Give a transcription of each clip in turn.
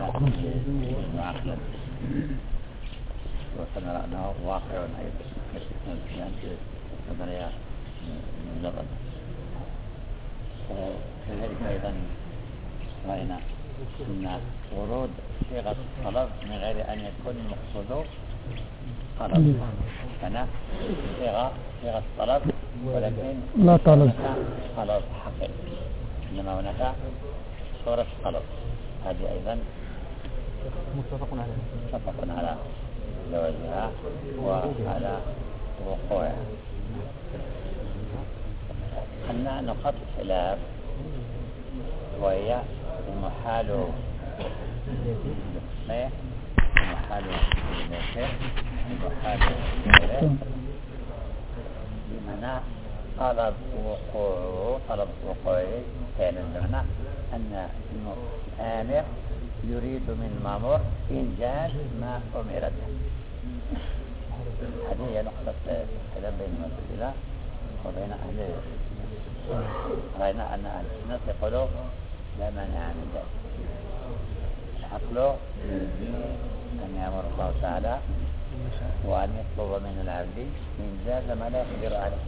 عقلا وسنرى أنه واقع أيضا في نظرية مجرد. كذلك أيضا رأينا أن ورود صيغة الطلب من غير أن يكون مقصوده طلب، هنا صيغة الطلب ولكن لا طلب حقيقي، إنما هناك صورة طلب، هذه أيضا متفق على جوازها وعلى وقوعها. أن نقاط الخلاف وهي المحال بالصحيح، المحال بالصحيح، المحال بالغير، بمعنى طلب وقوعه كان بمعنى أن الآمر يريد من المأمور إنجاز ما أمر به. هذه هي نقطة الخلاف بين المعتزلة وبين أهل السنة. رأينا أن أهل السنة يقولوا لا مانع من ذلك، العقل أن يأمر الله تعالى وأن يطلب من العبد إنجاز ما لا يقدر عليه.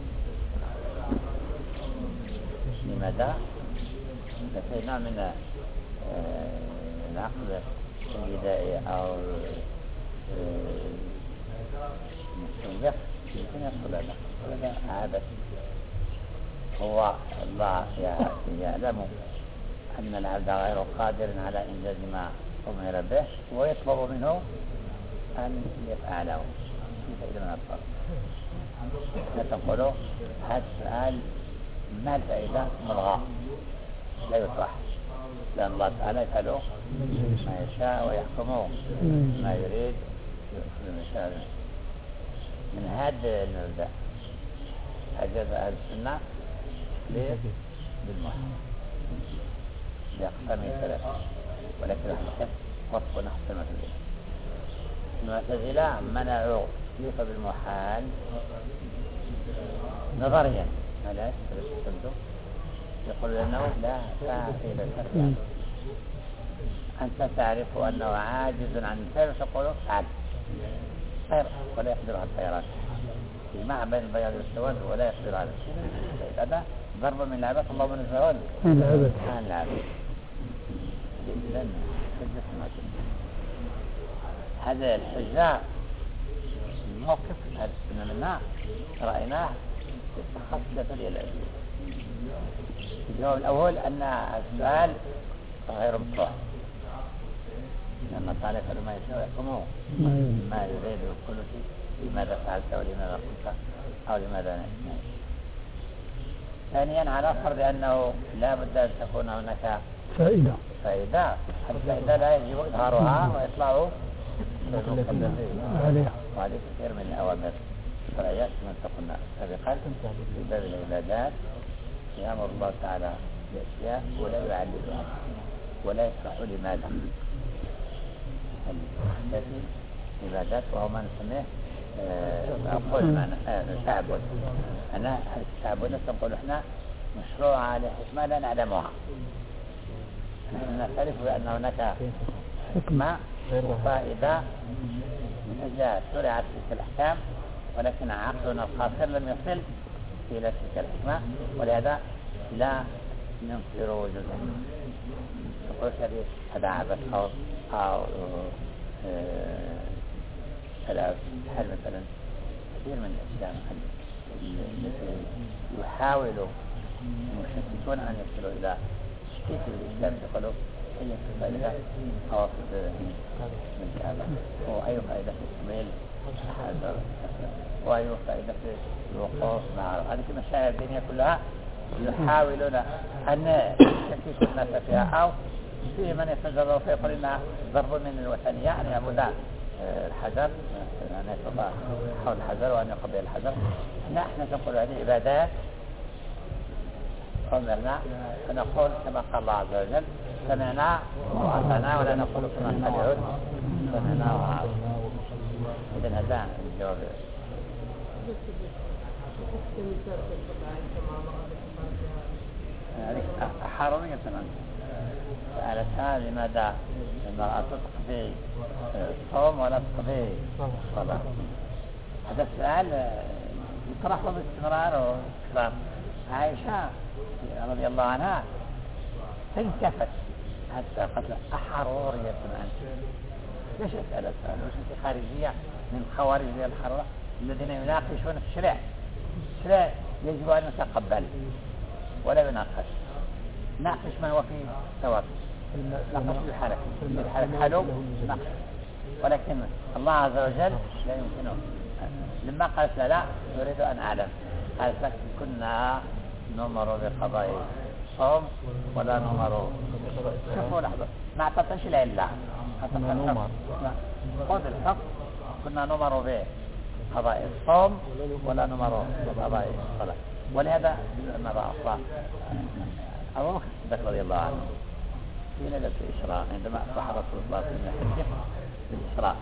لماذا؟ لكينا من العقل البدائي أو المستوجب يمكن يدخل هذا عبث. هو الله يعلم أن العبد غير قادر على إنجاز ما أمر به ويطلب منه أن يفعله. كيف إذا من الطلب؟ نتقول هذا السؤال ما الفائدة ملغى لا يطرح، لأن الله تعالى يفعل ما يشاء ويحكم ما يريد من هذا المبدأ. أجاز أهل السنة بالمحال بأقسام ثلاثة، ولكن الحقيقة وصف نحو المعتزلة منعوا كيف بالمحال نظريا. علاش؟ يقول أنه لا فائدة فيه. أنت تعرف أنه عاجز عن الفعل تقول فعل خير ولا يقدر على الطيران، يجمع بين البياض والسواد ولا يقدر على الشيء. هذا ضرب من العبث. الله من الزوال عن العبث. إذن هذا الحجة الموقف هذا السنة منها رأيناه خاصة الأدلة. الجواب الأول أن السؤال غير مطروح، لأن تعالى فعل ما يشاء ويحكمه ما يريد كل شيء. لماذا فعلت ولماذا قلت أو لماذا نحن. ثانيا على فرض أنه لا بد أن تكون هناك فائدة. الفائدة لا يجب إظهارها وإطلاعه عليها، وهذه كثير من الأوامر الشرعية كما قلنا سابقا في باب العبادات. يأمر الله تعالى بأشياء ولا يعللها ولا يشرح لماذا. هذه عبادات وهو ما نسميه أقول معنى تعبد. أنا التعبد نقول إحنا مشروع على حكمة لا نعلمها. نحن نعترف بأن هناك حكمة وفائدة من أجلها شرعت تلك الأحكام، ولكن عقلنا القاصر لم يصل إلى تلك الحكمة، ولهذا لا ننكر وجودها. نقول هذا عبث أو هل مثلا كثير من الأشياء التي يحاول المشككون أن يصلوا إلى تشكيك الإسلام يقولوا هي فائدة قواصد من هذا، وأي فائدة في التميل هذا، وأي فائدة في الوقوف مع هذه المشاعر الدينية كلها يحاولون أن يشككوا الناس فيها، أو في من يتجرؤ فيقول إنها ضرب من الوثنية يعني يعبد الحجر، أن يتوضأ حول الحجر وأن يقضي الحجر. نحن نقول هذه عبادات أمرنا فنقول كما قال الله عز وجل سمعنا وأطعنا، ولا نقول كما قال اليهود سمعنا وأطعنا. إذن هذا الجواب. حرامية تمام سألتها لماذا المرأة تقضي الصوم ولا تقضي الصلاة. هذا السؤال يطرح باستمرار وإكرار. عائشة رضي الله عنها تنكفت حتى قالت أحرورية أنت؟ ليش أسأل السؤال؟ وش أنت خارجية من خوارج الحرورة الذين يناقشون الشرع؟ الشرع يجب أن يتقبل ولا يناقش. ناقش من هو فيه سواء، ناقش بالحالة حلو ناقش، ولكن الله عز وجل لا يمكنه. لما قالت لا أريد أن أعلم، قالت لك كنا نمر بقضاء الصوم ولا نمر. شوفوا لحظة، ما اعطتش العلة، خذ الحق، كنا نمر بقضاء الصوم ولا نمر بقضاء الصلاة. ولهذا لما رأى الله أبو بكر الصديق رضي الله عنه في ليلة الإسراء عندما أصبح رسول الله صلى الله عليه وسلم في الإسراء،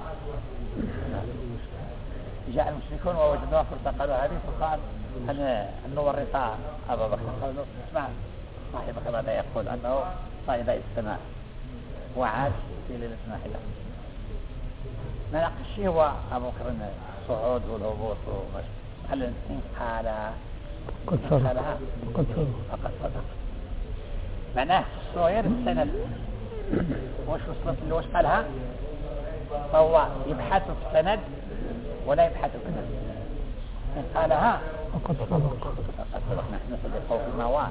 جاء المشركون ووجدوها فرصة قالوا هذه فرصة أن نورط أبا بكر. قالوا اسمع صاحبك ماذا يقول أنه صعد إلى السماء وعاش في ليلة واحدة. ما ناقش هو أبو بكر الصعود والهبوط هل إن قالها فقد صدق. معناه الصغير السند وش وصلت له وش قالها، فهو يبحث في السند ولا يبحث في السند. إن قالها فقد صدق. نحن صدقوا فيما هو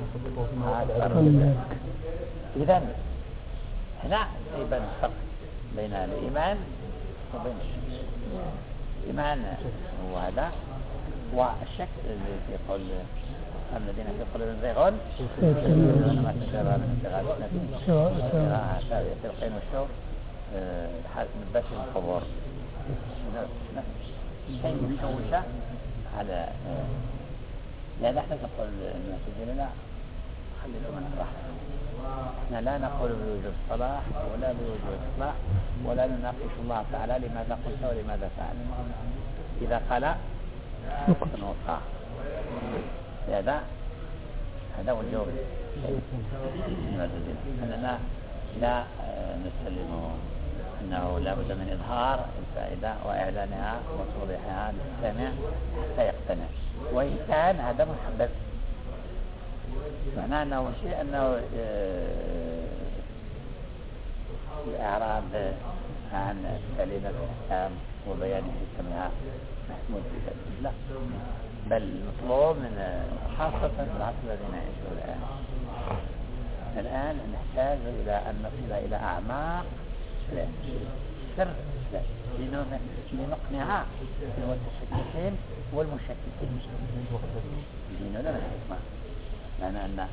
إذن هنا يبان الفرق بين الإيمان وبين الشك. الإيمان هو هذا، والشك الذي يقول الذين في قلوبهم زيغ ما تشابه من ابتغاء في القين والشوق نبات القبور شيء مشوشة على لهذا احنا نقول المعتزلة لا خليكم من الرحمة. احنا لا نقول بوجوب الصلاح ولا بوجوب الصلاح ولا نناقش الله تعالى لماذا قلت ولماذا فعل. إذا قال نوقع هذا هو الجواب. أننا لا نسلم أنه لا بد من إظهار الفائدة وإعلانها وتوضيحها للسامع حتى يقتنع، وإن كان هذا محبب. معناه أنه شيء أنه الإعراض عن كلمة الإحكام وبيان حكمها محمود في ذلك، لا، بل مطلوب من خاصة العصر الذي نعيشه الآن نحتاج إلى أن نصل إلى أعماق سر لنقنع المتشككين والمشككين. ديننا لا حكمة، معنى أن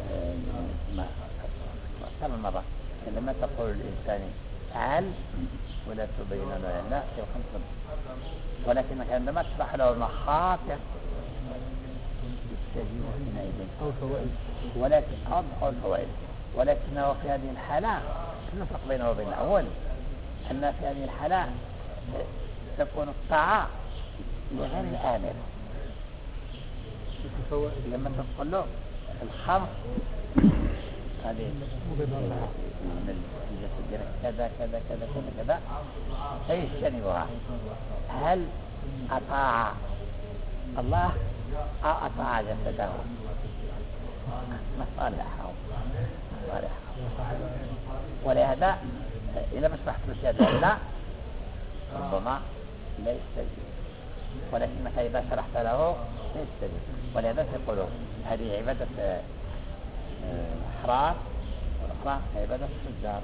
كم مرة لما تقول الإنسان تعال ولا تبين له لا في الخمس، ولكنك عندما تشرح له المخاطر يستجيب حينئذ، ولكن أضحى الفوائد. ولكنه في هذه الحالة نفرق بينه وبين الأول، أن في هذه الحالة تكون الطاعة لغير الآمر. لما تقول له الخمس هذه كذا كذا كذا كذا كذا فيجتنبها، هل أطاع الله أو أطاع جسده مصالحه؟ ولهذا إذا ما شرحت له لا ربما لا يستجيب، ولكنك إذا شرحت له لا يستجيب. ولهذا يقولوا هذه عبادة الأحرار والأخرى عبادة التجار.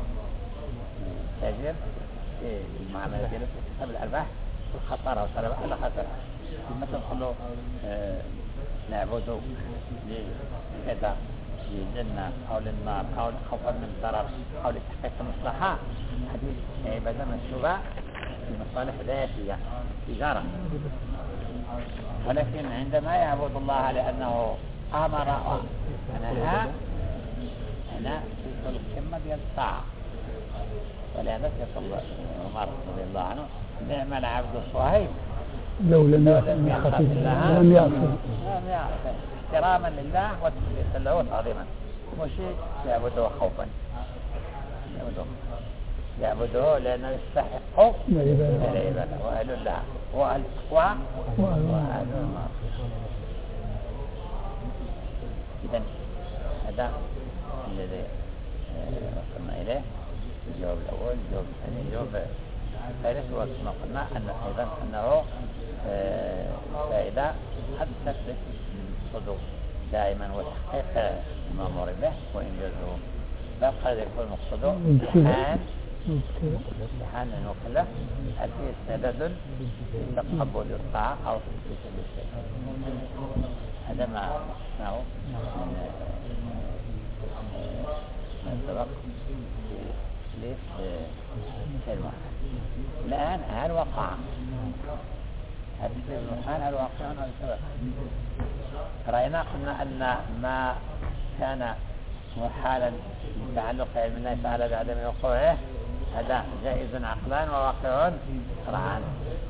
تاجر في المعاملة ديالو في حساب الأرباح والخسارة والسلامة على خسارة. لما تقول له نعبد لكذا للجنة أو للنار أو خوفا من الضرر أو لتحقيق المصلحة، هذه عبادة منسوبة لمصالح ذاتية تجارة. ولكن عندما يعبد الله لأنه أمر ونهى هنا في القمة ديال الطاعة. ولهذا يقول عمر رضي الله عنه نعم العبد الصهيب لو لم يعصي احتراما لله وتسليما له وتعظيما. مش يعبدوه خوفا، يعبدوه لأنه يستحق العبادة وأهل لها وأهل التقوى وأهل المعصية. إذن هذا الذي وصلنا إليه الجواب الأول. الجواب الثاني الجواب الثالث هو كما قلنا أن أيضا أنه فائدة قد تثبت الصدور دائما وتحقيق المأمور به وإنجازه، لا قد يكون مقصده امتحان المكلف هل فيه استعداد لتقبل الطاعة أو تثبيت الشيء. هذا ما نسمعه من سبق في المحال. الآن هل وقع هل في المحال هل واقع هل سبق؟ رأينا قلنا أن ما كان محالا لتعلق علم الله تعالى بعدم وقوعه هذا جائز عقلا وواقع شرعا،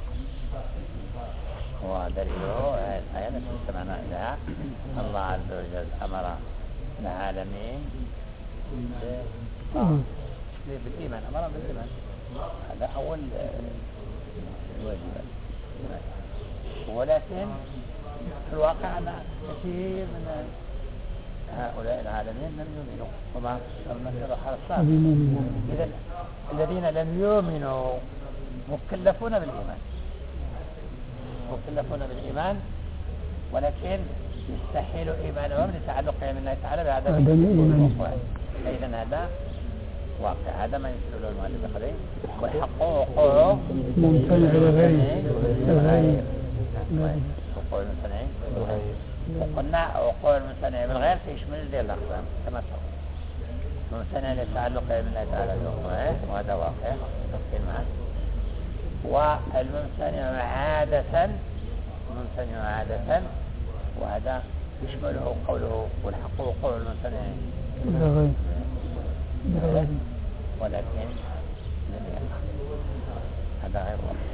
ودليله الآية التي استمعنا إليها الله عز وجل أمر العالمين بالإيمان، أمر بالإيمان، هذا أول واجب. ولكن في الواقع أن كثير من هؤلاء العالمين لم يؤمنوا وما المسير حرصان. إذا الذين لم يؤمنوا مكلفون بالإيمان ولكن يستحيل إيمانهم لتعلق من الله تعالى بعدم الوقوع. فإذا هذا واقع، هذا ما يمثل له المؤلف بقدره. والحق وقوعه ممتنع لغير وقوع الممتنع وقلنا وقوع الممتنع بالغير يشمل ديال الأقسام كما سبق. ممتنع للتعلق من الله تعالى بوقوعه وهذا واقع تفصيل معه، والممتنع عادة وهذا يشمله قوله والحق وقوع الممتنع ولكن لم يقع، هذا غير واقع.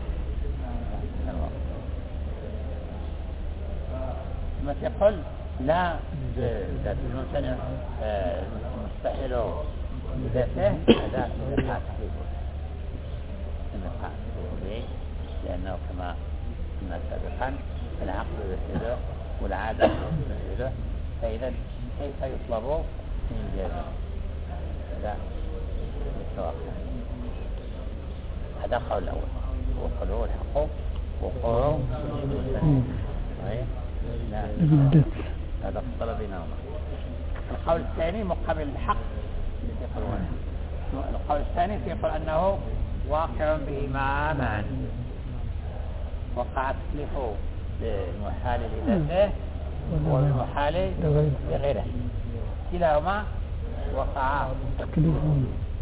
ثم تقول لا ذات الممتنع مستحيل بذاته، هذا نقع تحقيقه لأنه كما قلنا سابقا العقل يسيره والعادة يسيره، فإذا كيف يطلب إنجازه؟ هذا يتوقع. هذا قول الأول وقوله الحق وقوله هذا فصل بينهما. القول الثاني مقابل الحق القول الثاني يقول أنه واقع بهما معا، وقع تكليفه بالمحال لذاته والمحال لغيره، كلاهما وقع تكليفه.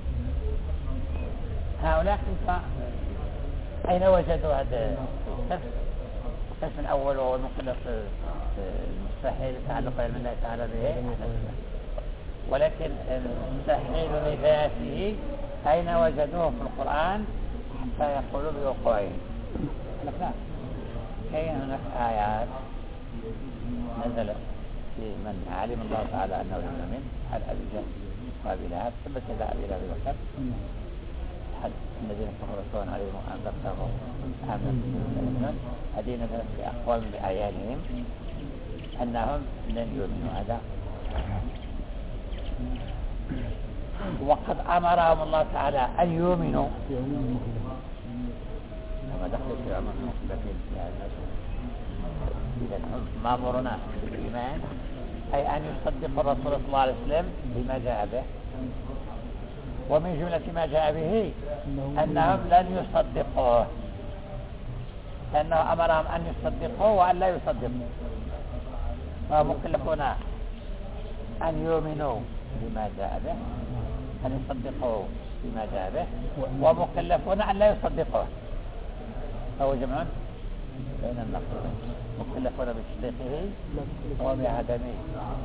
هؤلاء كيف أين وجدوا هذا القسم الأول وهو المكلف المستحيل تعلق علم الله تعالى به، ولكن المستحيل لذاته أين وجدوه في القرآن حتى يقولوا بوقوعه؟ لا، كاين هناك آيات نزلت في من علم الله تعالى أنه لم يؤمن حال أبي جهل وأبي لهب ثبت يد أبي لهب وتب حد الذين كفروا سواء عليهم أنذرتهم أم لم تنذرهم. هذه نزلت في أقوام بأعيانهم أنهم لن يؤمنوا. هذا وقد أمرهم الله تعالى أن يؤمنوا وما دخل في عمر المخلفين في هذا. إذن هم مأمورنا بالإيمان أي أن يصدقوا الرسول صلى الله عليه وسلم بما جاء به، ومن جملة ما جاء به أنهم لن يصدقوه لأنه أمرهم أن يصدقوه وأن لا يصدقوا، فمكلفون أن يؤمنوا بما جاء به، أن يصدقوا بما جاء به، ومكلفون أن لا يصدقوه، فهو جمع بين النقيضين، مكلفون بتصديقه وبعدمه.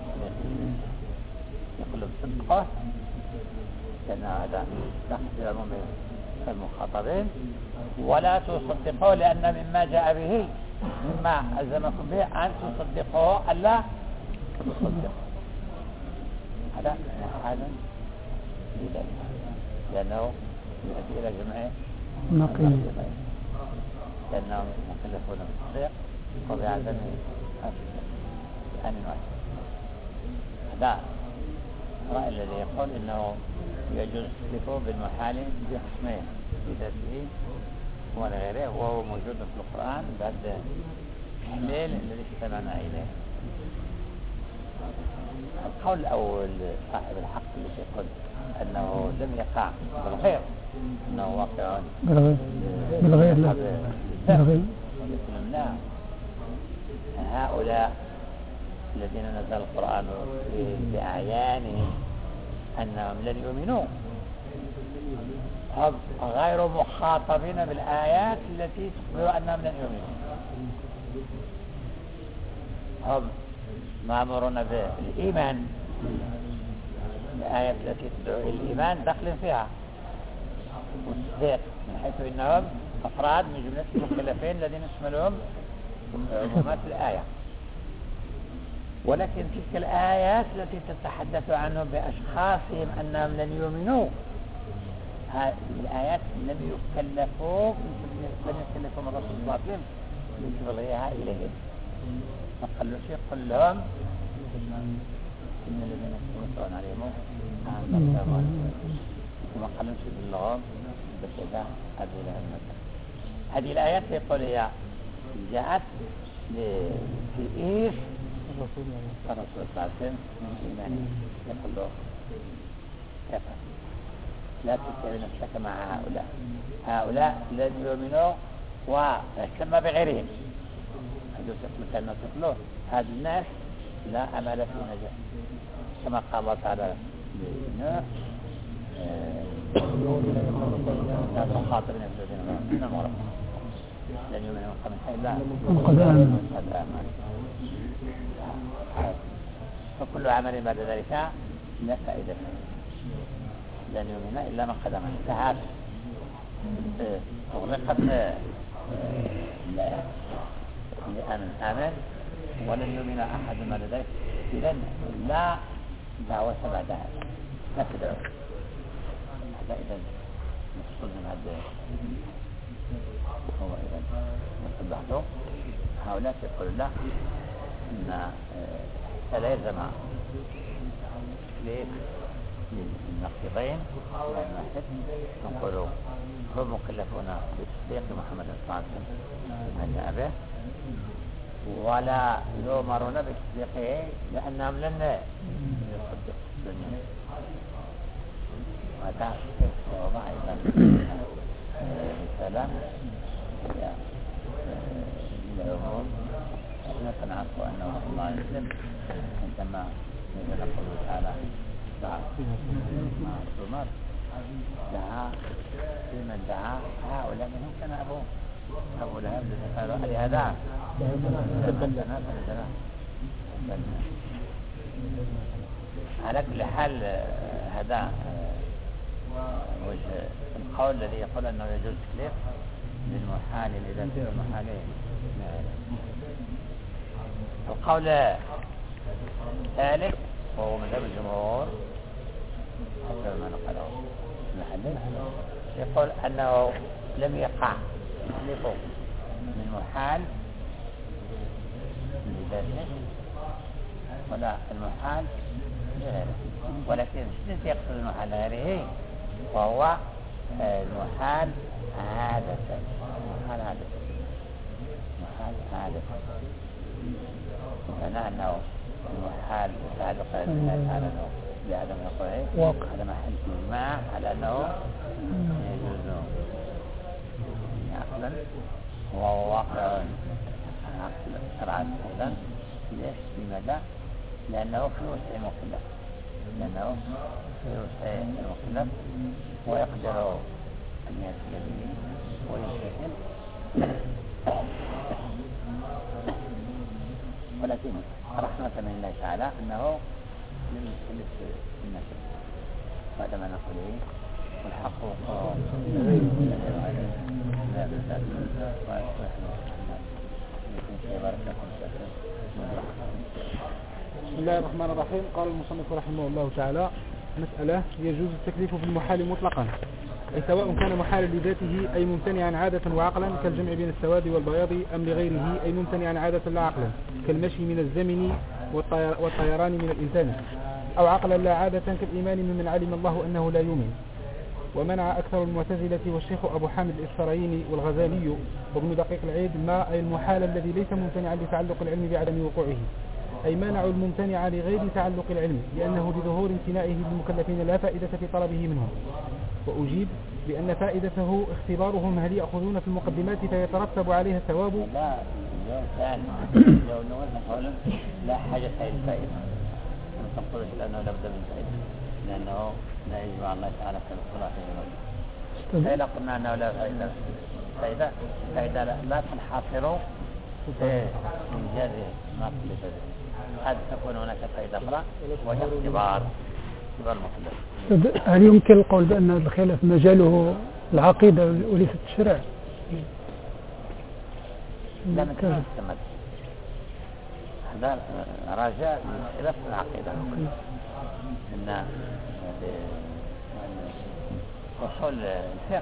يقول بصدقه لأن هذا نقص العموم المخاطبين، ولا تصدقوه لأن مما جاء به مما ألزمكم به أن تصدقوه ألا تصدقوا. هذا محال لذلك لأنه يؤدي إلى جمع نقيض لأنهم مكلفون بالتصديق وبعدم عن واحد. هذا الرأي الذي يقول إنه يجوز التصديق بالمحال بقسمين بذاته ولغيره، وهو موجود في القرآن بعد التحليل الذي استمعنا إليه. القول الأول صاحب الحق اللي يقول أنه لم يقع بالغير، أنه واقع بالغير لا. هؤلاء الذين نزل القرآن بأعيانهم أنهم لن يؤمنوا هم غير مخاطبين بالآيات التي تخبر أنهم لن يؤمنوا، هم مأمورون بالإيمان، الآيات التي تدعو إلى الإيمان داخل فيها والتصديق، من حيث إنهم أفراد من جملة المكلفين الذين يشملهم عمومات الآية. ولكن تلك الآيات التي تتحدث عنهم بأشخاصهم أنهم لن يؤمنوا، هذه الآيات لم يكلفوا من رسول الله صلى الله عليه وسلم بتبليغها إليهم. ما قالوا شيء قل لهم إن الذين يتوسعون عليهم وما قالوا شيء بلغهم بكذا هذه الأمة. هذه الآيات يقول هي جاءت في إيش الرسول صلى الله عليه وسلم من إيمانه، يقول له كيف لا تتبع نفسك مع هؤلاء لن يؤمنوا واهتم بغيرهم. مثلا تقولوا هذا الناس لا أمل في نجاة، كما قال الله تعالى لنوح لا تخاطبنا في الذين آمنوا لن يؤمنوا من إلا قد آمنوا. فكل عمل بعد ذلك لا فائدة، لن يؤمن إلا من قد آمن. انتهت أغلقت لأن آمن ولن يؤمن أحد بعد ذلك، إذن لا دعوة بعدها، لا تدعو. هذا إذن مقصود من هذا هو إذن مصبحته. هؤلاء يقول الله إن لا يلزم للنقيضين لأن واحد نقول هم مكلفون بالتصديق محمد صلى الله عليه وسلم ما جاء به، ولا يؤمرون بتصديقه لأنهم لن يصدقوا الدنيا. وهذا وضع أيضا رسالة للعموم نعرف أنه صلى الله عليه وسلم عندما نزل قوله تعالى دعا عمر دعا لمن دعا هؤلاء منهم كان أبو لهب الذي قال لهذا على كل حال هذا وجه القول الذي يقول أنه يجوز تكليف للمحال إذا في المحالين. القول الثالث وهو مذهب الجمهور حسب ما نقله المحدث يقول أنه لم يقع تكليفه من محال لذاته ولا المحال لغيره، ولكن ليس يقصد المحال لغيره، وهو المحال عادة. المحال عادة معناه أنه المحال يتعلق بالله تعالى بعدم وقوعه، هذا محل إجماع على أنه يجوز عقلا وهو واقع عقلا شرعا أيضا. ليش؟ لماذا؟ لأنه في وسع المكلف، ويقدر أن يأتي به ويشكل، ولكن رحمة من الله تعالى أنه لم يكلف الناس. هذا ما نقوله والحق لا بزاد وأصلح له يكون في بارك لكم بسم الله الرحمن الرحيم. قال المصنف رحمه الله تعالى: مسألة: يجوز التكليف في المحال مطلقا، أي سواء كان محالا لذاته أي ممتنعا عادة وعقلا كالجمع بين السواد والبياض، أم لغيره أي ممتنعا عادة لا عقلا كالمشي من الزمن والطيران من الإنسان، أو عقلا لا عادة كالإيمان ممن علم الله أنه لا يؤمن. ومنع أكثر المعتزلة والشيخ أبو حامد الإسفرايني والغزالي وابن دقيق العيد ما أي المحال الذي ليس ممتنعا لتعلق العلم بعدم وقوعه، أي منعوا الممتنع لغير تعلق العلم لأنه لظهور امتناعه للمكلفين لا فائدة في طلبه منهم. وأجيب بأن فائدته اختبارهم هل يأخذون في المقدمات فيترتب عليها الثواب. لا يعني لو نقول لا حاجة الفائدة نقول لأنه لا بد من فائدة، لأنه لا يجمع الله تعالى في الصلاة فإذا قلنا أنه لا فائدة لا تنحصر في إيجاد ما قبل ذلك، قد تكون هناك فائدة أخرى وهي اختبار المطلب. هل يمكن القول بأن الخلاف مجاله العقيدة وليست الشرع؟ لا نستمد هذا رجاء الخلاف في العقيدة، إن أصول الفقه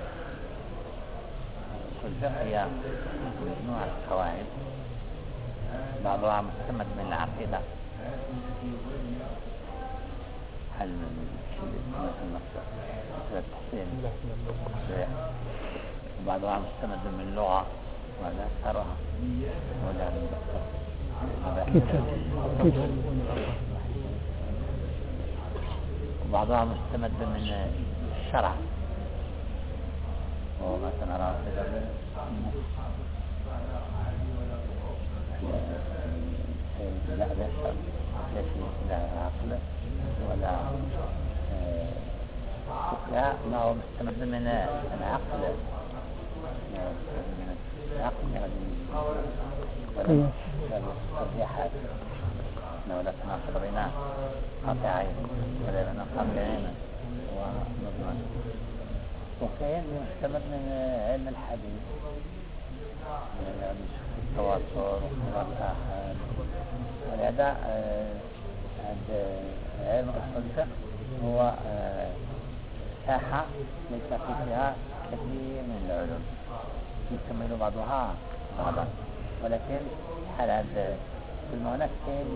هي مجموعة القواعد بعضها مستمد من العقيدة، هل مثل التحسين وبعضها مستمد من اللغة ولا أكثرها ولا وبعضها مستمد من الشرع، وما سنرى لا لا شرع لا عقل ولا لا، ما هو مستمد من العقل ولا الترجيحات ولا تناقض بين قاطعين ولا بين قاطعين ومضمون. وكاين مستمد من علم الحديث التواتر والآحاد، ولهذا علم أصول الفقه هو ساحة ليس فيها كثير من العلوم يكمل بعضها بعضا، ولكن حال هناك كاين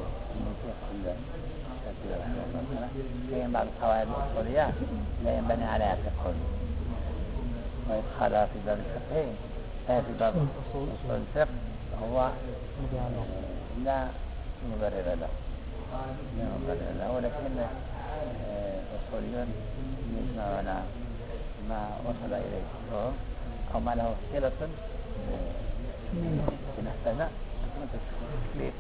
كاين بعض القواعد الأصولية لا ينبني عليها فقه، ويدخلها في باب الفقه في باب أصول الفقه هو لا مبرر له، ولكن أصوليون يجمعون ما وصل إليه فقههم أو ما له صلة بنحتاج تكليف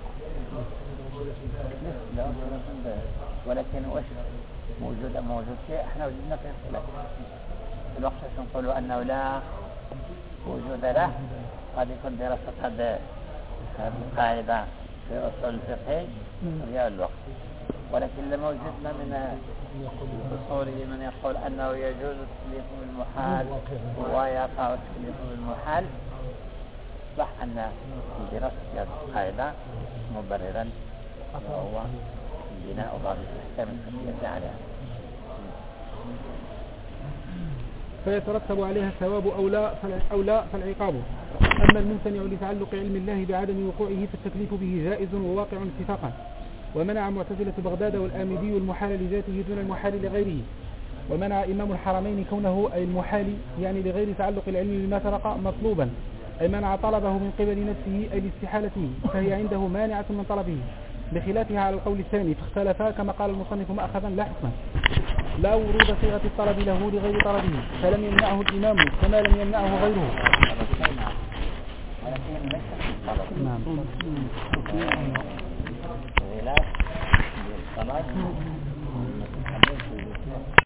له صلة، ولكن وش موجود شيء احنا وجدنا في الخلاف في الوقت نقول أنه لا وجود له. قد يكون دراسة هذه القاعدة في أصول الفقه هي الوقت، ولكن لما وجدنا من الأصولي من يقول أنه يجوز التكليف بالمحال ويقع التكليف بالمحال، صح أن دراسة هذه القاعدة مبررا وهو بناء بعض الأحكام الفقهية عليها، فيترتب عليها الثواب أو لا فالعقاب. أما الممتنع لتعلق علم الله بعدم وقوعه فالتكليف به جائز وواقع اتفاقا. ومنع معتزلة بغداد والآمدي المحال لذاته دون المحال لغيره. ومنع إمام الحرمين كونه أي المحال يعني لغير تعلق العلم بما سبق مطلوبا، أي منع طلبه من قبل نفسه أي لاستحالته، فهي عنده مانعة من طلبه، بخلافها على القول الثاني فاختلفا كما قال المصنف مأخذا لا حكما، لا ورود صيغة الطلب له لغير طلبه، فلم يمنعه الإمام كما لم يمنعه غيره. نعم.